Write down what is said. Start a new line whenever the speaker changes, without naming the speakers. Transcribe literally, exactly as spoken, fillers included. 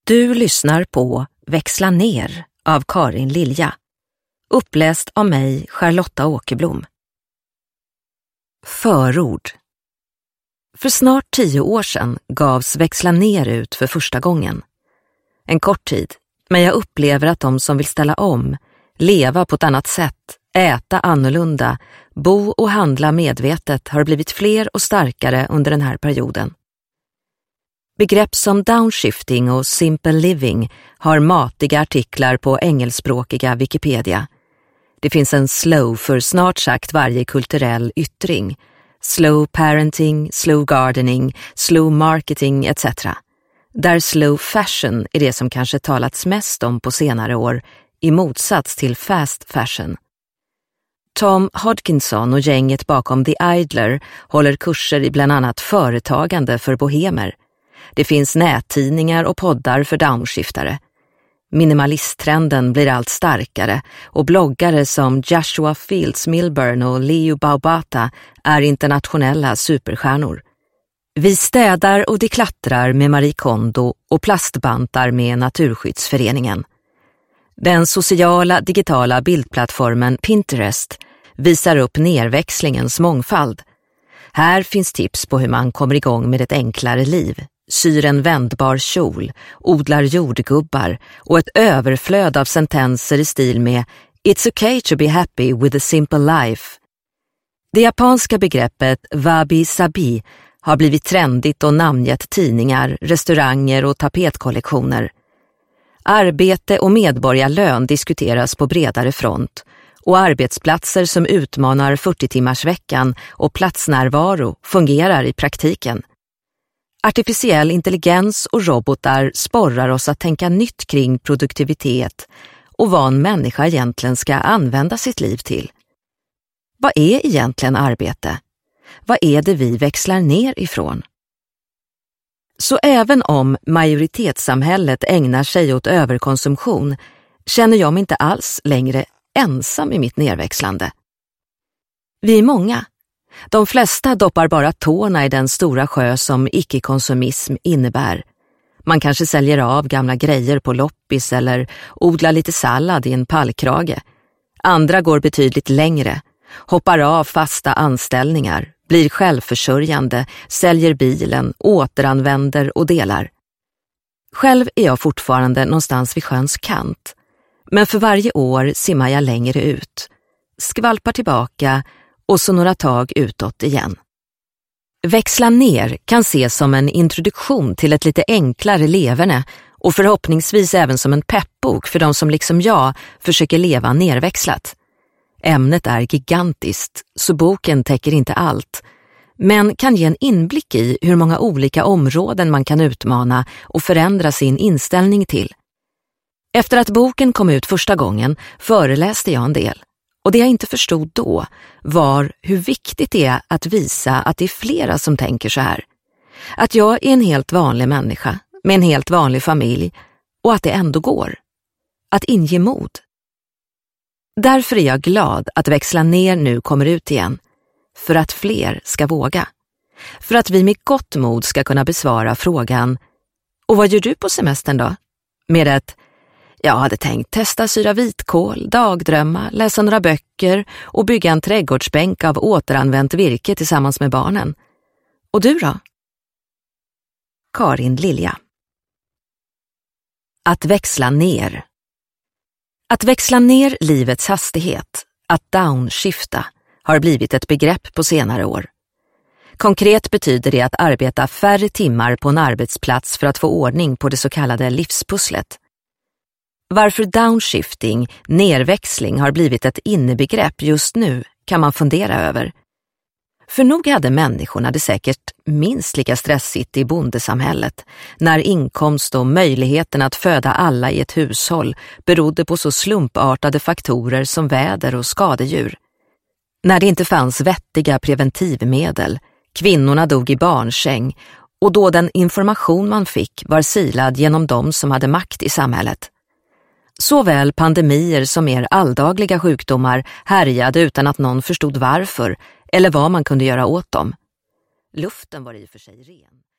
Du lyssnar på Växla ner av Karin Lilja. Uppläst av mig, Charlotta Åkerblom. Förord. För snart tio år sedan gavs Växla ner ut för första gången. En kort tid, men jag upplever att de som vill ställa om, leva på ett annat sätt, äta annorlunda, bo och handla medvetet har blivit fler och starkare under den här perioden. Begrepp som downshifting och simple living har matiga artiklar på engelskspråkiga Wikipedia. Det finns en slow för snart sagt varje kulturell yttring. Slow parenting, slow gardening, slow marketing et cetera. Där slow fashion är det som kanske talats mest om på senare år, i motsats till fast fashion. Tom Hodkinson och gänget bakom The Idler håller kurser i bland annat företagande för bohemer. Det finns nättidningar och poddar för downshiftare. Minimalisttrenden blir allt starkare och bloggare som Joshua Fields Milburn och Leo Baubata är internationella superstjärnor. Vi städar och deklattrar med Marie Kondo och plastbantar med Naturskyddsföreningen. Den sociala digitala bildplattformen Pinterest visar upp nerväxlingens mångfald. Här finns tips på hur man kommer igång med ett enklare liv, syr en vändbar kjol, odlar jordgubbar och ett överflöd av sentenser i stil med "It's okay to be happy with a simple life". Det japanska begreppet wabi-sabi har blivit trendigt och namngett tidningar, restauranger och tapetkollektioner. Arbete och medborgarlön diskuteras på bredare front och arbetsplatser som utmanar fyrtio-timmarsveckan och platsnärvaro fungerar i praktiken. Artificiell intelligens och robotar sporrar oss att tänka nytt kring produktivitet och vad en människa egentligen ska använda sitt liv till. Vad är egentligen arbete? Vad är det vi växlar ner ifrån? Så även om majoritetssamhället ägnar sig åt överkonsumtion känner jag mig inte alls längre ensam i mitt nerväxlande. Vi är många. De flesta doppar bara tårna i den stora sjö som icke-konsumism innebär. Man kanske säljer av gamla grejer på loppis eller odlar lite sallad i en pallkrage. Andra går betydligt längre, hoppar av fasta anställningar, blir självförsörjande, säljer bilen, återanvänder och delar. Själv är jag fortfarande någonstans vid sjöns kant, men för varje år simmar jag längre ut, skvalpar tillbaka och så några tag utåt igen. Växla ner kan ses som en introduktion till ett lite enklare leverne och förhoppningsvis även som en peppbok för de som liksom jag försöker leva nerväxlat. Ämnet är gigantiskt, så boken täcker inte allt, men kan ge en inblick i hur många olika områden man kan utmana och förändra sin inställning till. Efter att boken kom ut första gången föreläste jag en del. Och det jag inte förstod då var hur viktigt det är att visa att det är flera som tänker så här. Att jag är en helt vanlig människa med en helt vanlig familj och att det ändå går. Att inge mod. Därför är jag glad att Växla ner nu kommer ut igen. För att fler ska våga. För att vi med gott mod ska kunna besvara frågan: och vad gör du på semestern då? Med ett: jag hade tänkt testa syra vitkål, dagdrömma, läsa några böcker och bygga en trädgårdsbänk av återanvänt virke tillsammans med barnen. Och du då? Karin Lilja. Att växla ner. Att växla ner livets hastighet, att downshifta, har blivit ett begrepp på senare år. Konkret betyder det att arbeta färre timmar på en arbetsplats för att få ordning på det så kallade livspusslet. Varför downshifting, nerväxling, har blivit ett innebegrepp just nu kan man fundera över. För nog hade människorna det säkert minst lika stressigt i bondesamhället när inkomst och möjligheten att föda alla i ett hushåll berodde på så slumpartade faktorer som väder och skadedjur. När det inte fanns vettiga preventivmedel, kvinnorna dog i barnsäng och då den information man fick var silad genom de som hade makt i samhället. Såväl pandemier som mer alldagliga sjukdomar härjade utan att någon förstod varför eller vad man kunde göra åt dem. Luften var i och för sig ren.